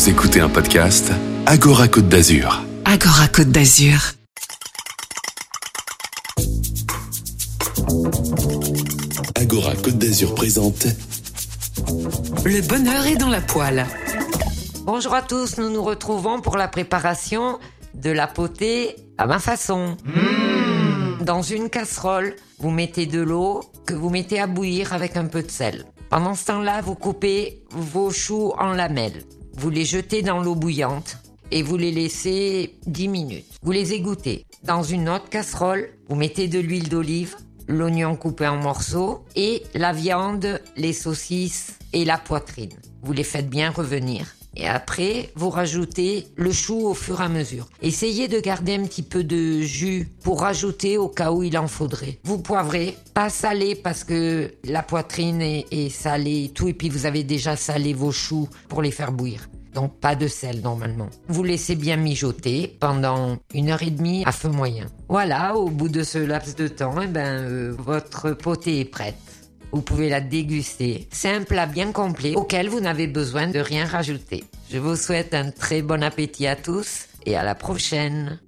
Vous écoutez un podcast Agora Côte d'Azur. Agora Côte d'Azur. Agora Côte d'Azur présente Le bonheur est dans la poêle. Bonjour à tous, nous nous retrouvons pour la préparation de la potée à ma façon. Dans une casserole, vous mettez de l'eau que vous mettez à bouillir avec un peu de sel. Pendant ce temps-là, vous coupez vos choux en lamelles. Vous les jetez dans l'eau bouillante et vous les laissez 10 minutes. Vous les égouttez. Dans une autre casserole, vous mettez de l'huile d'olive, l'oignon coupé en morceaux et la viande, les saucisses et la poitrine. Vous les faites bien revenir. Et après, vous rajoutez le chou au fur et à mesure. Essayez de garder un petit peu de jus pour rajouter au cas où il en faudrait. Vous poivrez, pas salé parce que la poitrine est salée et tout. Et puis vous avez déjà salé vos choux pour les faire bouillir. Donc pas de sel normalement. Vous laissez bien mijoter pendant 1h30 à feu moyen. Voilà, au bout de ce laps de temps, votre potée est prête. Vous pouvez la déguster. C'est un plat bien complet auquel vous n'avez besoin de rien rajouter. Je vous souhaite un très bon appétit à tous et à la prochaine.